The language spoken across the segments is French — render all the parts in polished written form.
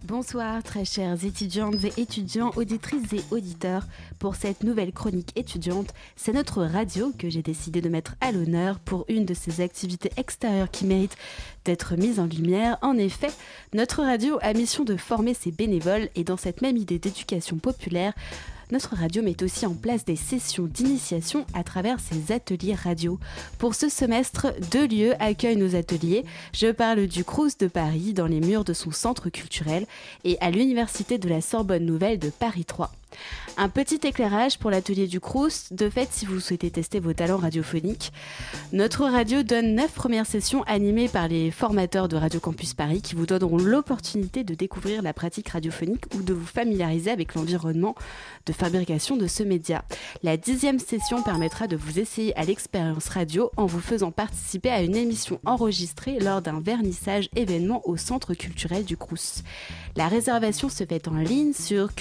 Bonsoir très chères étudiantes et étudiants, auditrices et auditeurs. Pour cette nouvelle chronique étudiante, c'est notre radio que j'ai décidé de mettre à l'honneur pour une de ces activités extérieures qui méritent d'être mise en lumière. En effet, notre radio a mission de former ses bénévoles et dans cette même idée d'éducation populaire, notre radio met aussi en place des sessions d'initiation à travers ses ateliers radio. Pour ce semestre, 2 lieux accueillent nos ateliers. Je parle du Crous de Paris, dans les murs de son centre culturel, et à l'Université de la Sorbonne Nouvelle de Paris 3. Un petit éclairage pour l'atelier du Crous. De fait, si vous souhaitez tester vos talents radiophoniques, notre radio donne 9 premières sessions animées par les formateurs de Radio Campus Paris qui vous donneront l'opportunité de découvrir la pratique radiophonique ou de vous familiariser avec l'environnement de fabrication de ce média. La 10e session permettra de vous essayer à l'expérience radio en vous faisant participer à une émission enregistrée lors d'un vernissage événement au centre culturel du Crous. La réservation se fait en ligne sur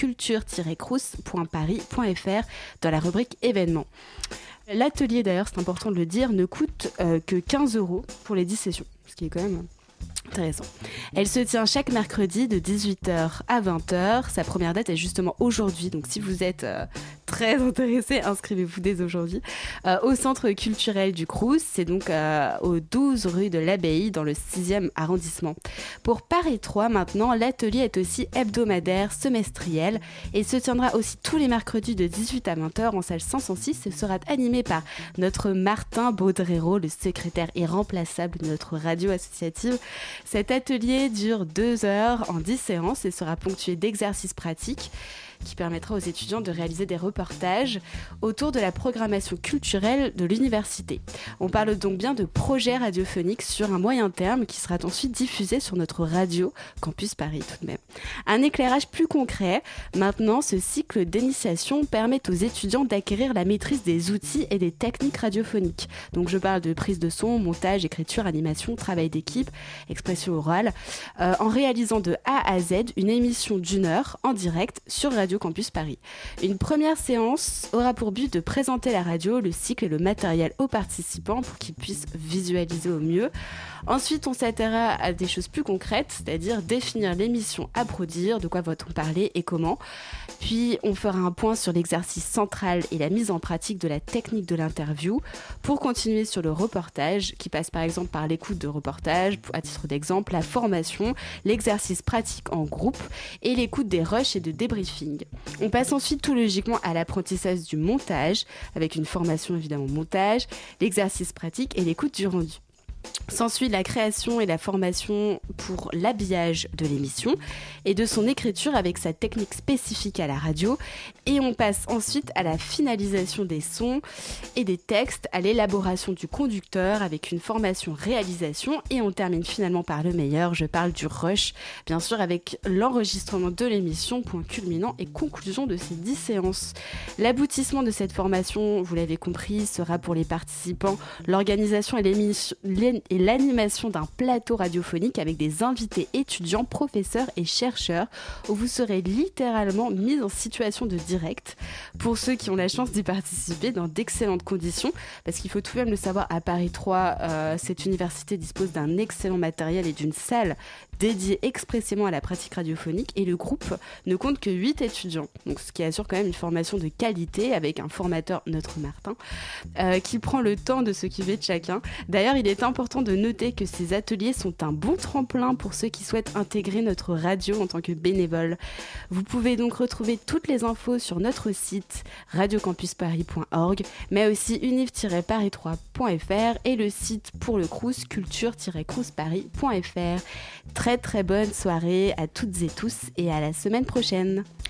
culture-crous.paris.fr dans la rubrique événements. L'atelier, d'ailleurs, c'est important de le dire, ne coûte que 15 € pour les 10 sessions, ce qui est quand même intéressant. Elle se tient chaque mercredi de 18h à 20h. Sa première date est justement aujourd'hui, donc si vous êtes très intéressé, inscrivez-vous dès aujourd'hui au centre culturel du Crous. C'est donc au 12 rue de l'Abbaye dans le 6e arrondissement. Pour Paris 3 maintenant, l'atelier est aussi hebdomadaire, semestriel et se tiendra aussi tous les mercredis de 18 à 20h en salle 506 et sera animé par notre Martin Baudrero, le secrétaire irremplaçable de notre radio associative. Cet atelier dure 2 heures en 10 séances et sera ponctué d'exercices pratiques qui permettra aux étudiants de réaliser des reportages autour de la programmation culturelle de l'université. On parle donc bien de projet radiophonique sur un moyen terme qui sera ensuite diffusé sur notre radio Campus Paris tout de même. Un éclairage plus concret, maintenant ce cycle d'initiation permet aux étudiants d'acquérir la maîtrise des outils et des techniques radiophoniques. Donc je parle de prise de son, montage, écriture, animation, travail d'équipe, expression orale, en réalisant de A à Z une émission d'1 heure en direct sur Radio Campus Paris. Une première séance aura pour but de présenter la radio, le cycle et le matériel aux participants pour qu'ils puissent visualiser au mieux. Ensuite, on s'attellera à des choses plus concrètes, c'est-à-dire définir l'émission à produire, de quoi va-t-on parler et comment. Puis, on fera un point sur l'exercice central et la mise en pratique de la technique de l'interview pour continuer sur le reportage qui passe par exemple par l'écoute de reportage, à titre d'exemple, la formation, l'exercice pratique en groupe et l'écoute des rushs et de débriefing. On passe ensuite tout logiquement à l'apprentissage du montage, avec une formation évidemment montage, l'exercice pratique et l'écoute du rendu. S'ensuit la création et la formation pour l'habillage de l'émission et de son écriture avec sa technique spécifique à la radio. Et on passe ensuite à la finalisation des sons et des textes, à l'élaboration du conducteur avec une formation réalisation. Et on termine finalement par le meilleur, je parle du rush, bien sûr avec l'enregistrement de l'émission, point culminant et conclusion de ces 10 séances. L'aboutissement de cette formation, vous l'avez compris, sera pour les participants l'organisation et l'animation d'un plateau radiophonique avec des invités étudiants, professeurs et chercheurs où vous serez littéralement mis en situation de direct pour ceux qui ont la chance d'y participer dans d'excellentes conditions parce qu'il faut tout de même le savoir, à Paris 3, cette université dispose d'un excellent matériel et d'une salle dédiée expressément à la pratique radiophonique et le groupe ne compte que 8 étudiants, donc ce qui assure quand même une formation de qualité avec un formateur, notre Martin, qui prend le temps de s'occuper de chacun. D'ailleurs, il est important de noter que ces ateliers sont un bon tremplin pour ceux qui souhaitent intégrer notre radio en tant que bénévole. Vous pouvez donc retrouver toutes les infos sur notre site radiocampusparis.org, mais aussi univ-paris3.fr et le site pour le Crous, culture-cruisparis.fr. Très bonne soirée à toutes et tous et à la semaine prochaine.